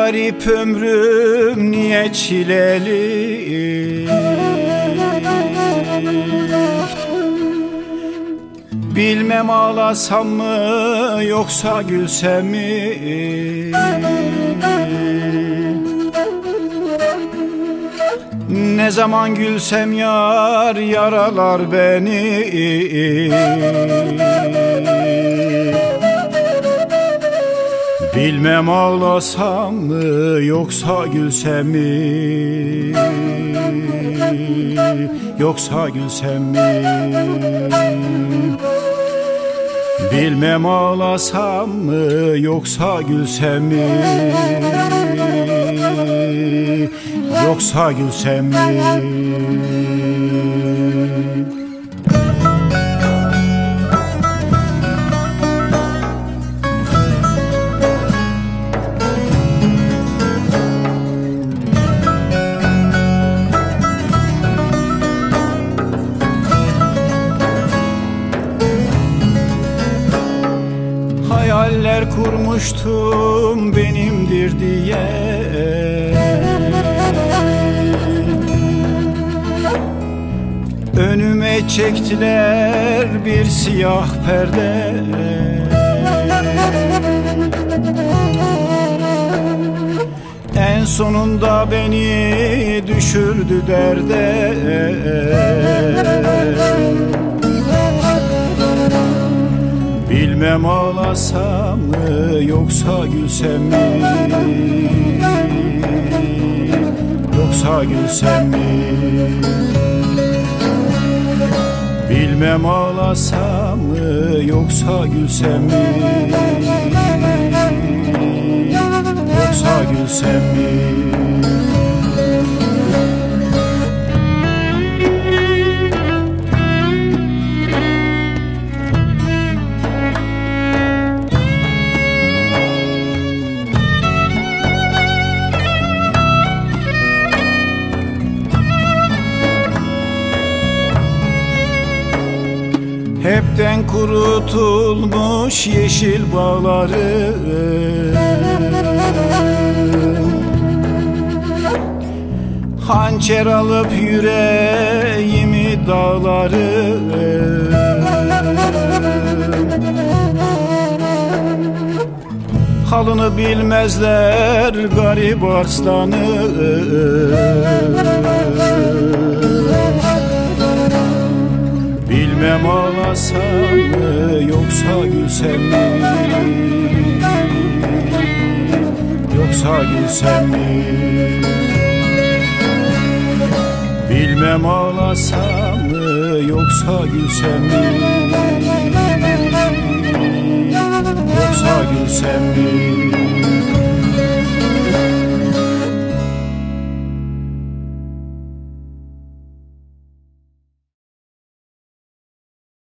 garip ömrüm niye çileli? Bilmem ağlasam mı yoksa gülsem mi? Ne zaman gülsem yar yaralar beni. Bilmem ağlasam mı yoksa gülsem mi? Yoksa gülsem mi? Bilmem ağlasam mı yoksa gülsem mi? Yoksa gülsem mi? Hayaller kurmuştum benimdir diye, önüme çektiler bir siyah perde. En sonunda beni düşürdü derde. Bilmem ağlasam mı yoksa gülsem mi? Yoksa gülsem mi? Bilmem ağlasam mı yoksa gülsem mi? Yoksa gülsem mi? Hepten kurutulmuş yeşil bağları, hançer alıp yüreğimi dağları. Halını bilmezler garip arslanı. Bilmem ağlasam mı yoksa gülsem mi? Yoksa gülsem mi? Bilmem ağlasam mı yoksa gülsem mi? Yoksa gülsem mi?